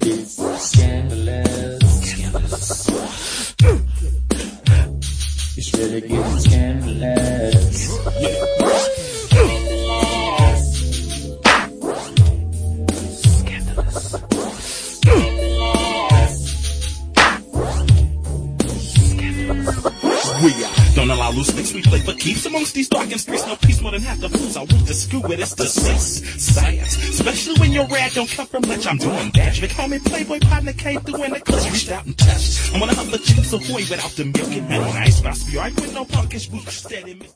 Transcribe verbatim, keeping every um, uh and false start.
It's scandalous. Scandalous. It's really getting scandalous. Yeah. We uh, don't allow loose leaks, we play for keeps amongst these darkened streets. No peace more than half the fools I will dispute with. It's deceased science, especially when you're rad. Don't come from much. I'm doing that. They call me Playboy partner, came through and the clutch reached out and touched. I'm gonna have the chips ahoy without the milk and money. Nice, but I with no punkish boots steady.